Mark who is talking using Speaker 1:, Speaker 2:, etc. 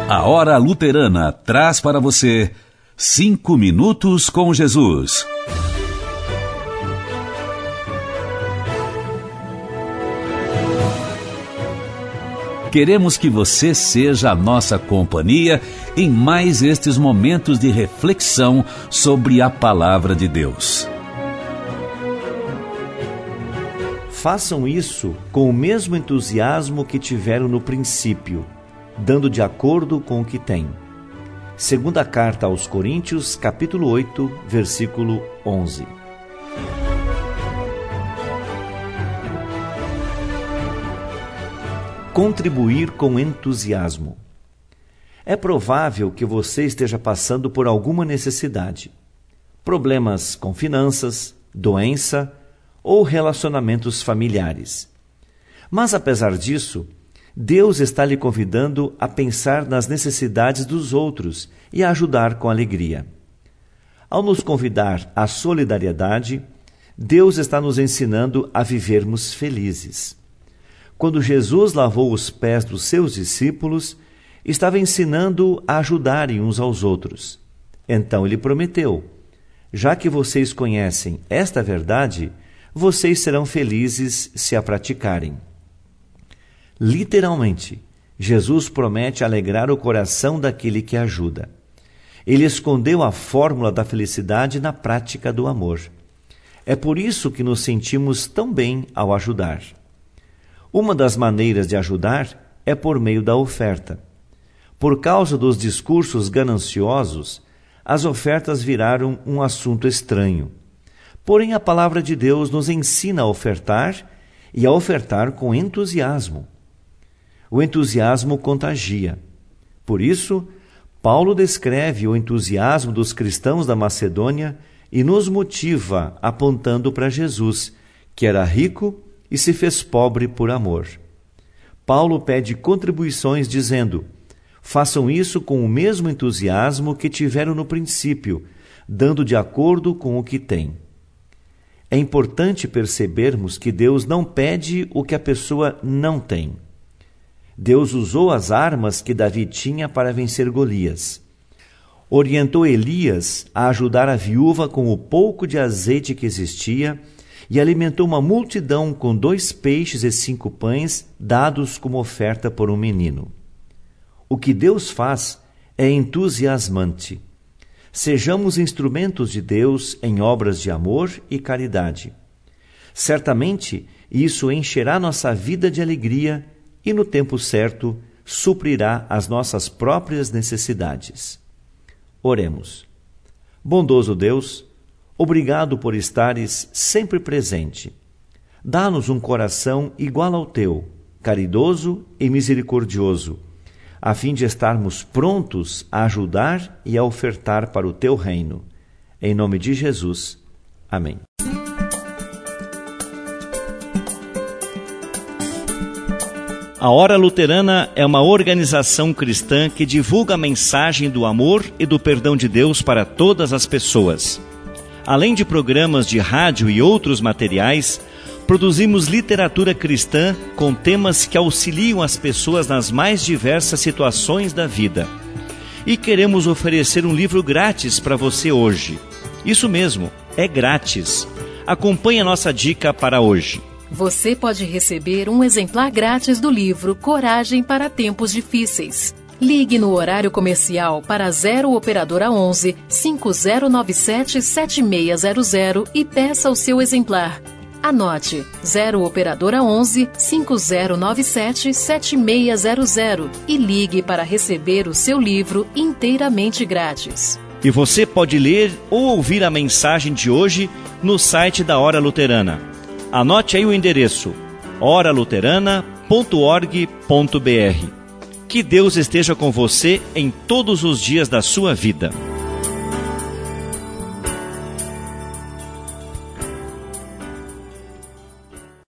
Speaker 1: A Hora Luterana traz para você 5 minutos com Jesus. Queremos que você seja a nossa companhia em mais estes momentos de reflexão sobre a Palavra de Deus.
Speaker 2: Façam isso com o mesmo entusiasmo que tiveram no princípio, dando de acordo com o que têm. Segunda Carta aos Coríntios, capítulo 8, versículo 11. Contribuir com entusiasmo. É provável que você esteja passando por alguma necessidade. Problemas com finanças, doença ou relacionamentos familiares. Mas, apesar disso, Deus está lhe convidando a pensar nas necessidades dos outros e a ajudar com alegria. Ao nos convidar à solidariedade, Deus está nos ensinando a vivermos felizes. Quando Jesus lavou os pés dos seus discípulos, estava ensinando a ajudarem uns aos outros. Então ele prometeu: já que vocês conhecem esta verdade, vocês serão felizes se a praticarem. Literalmente, Jesus promete alegrar o coração daquele que ajuda. Ele escondeu a fórmula da felicidade na prática do amor. É por isso que nos sentimos tão bem ao ajudar. Uma das maneiras de ajudar é por meio da oferta. Por causa dos discursos gananciosos, as ofertas viraram um assunto estranho. Porém, a palavra de Deus nos ensina a ofertar e a ofertar com entusiasmo. O entusiasmo contagia. Por isso, Paulo descreve o entusiasmo dos cristãos da Macedônia e nos motiva apontando para Jesus, que era rico e se fez pobre por amor. Paulo pede contribuições dizendo: façam isso com o mesmo entusiasmo que tiveram no princípio, dando de acordo com o que têm. É importante percebermos que Deus não pede o que a pessoa não tem. Deus usou as armas que Davi tinha para vencer Golias. Orientou Elias a ajudar a viúva com o pouco de azeite que existia e alimentou uma multidão com 2 peixes e 5 pães dados como oferta por um menino. O que Deus faz é entusiasmante. Sejamos instrumentos de Deus em obras de amor e caridade. Certamente, isso encherá nossa vida de alegria e, no tempo certo, suprirá as nossas próprias necessidades. Oremos. Bondoso Deus, obrigado por estares sempre presente. Dá-nos um coração igual ao teu, caridoso e misericordioso, a fim de estarmos prontos a ajudar e a ofertar para o teu reino. Em nome de Jesus. Amém.
Speaker 3: A Hora Luterana é uma organização cristã que divulga a mensagem do amor e do perdão de Deus para todas as pessoas. Além de programas de rádio e outros materiais, produzimos literatura cristã com temas que auxiliam as pessoas nas mais diversas situações da vida. E queremos oferecer um livro grátis para você hoje. Isso mesmo, é grátis. Acompanhe a nossa dica para hoje.
Speaker 4: Você pode receber um exemplar grátis do livro Coragem para Tempos Difíceis. Ligue no horário comercial para 0 Operadora 11 5097 7600 e peça o seu exemplar. Anote 0 Operadora 11 5097 7600 e ligue para receber o seu livro inteiramente grátis.
Speaker 3: E você pode ler ou ouvir a mensagem de hoje no site da Hora Luterana. Anote aí o endereço: oraluterana.org.br. Que Deus esteja com você em todos os dias da sua vida.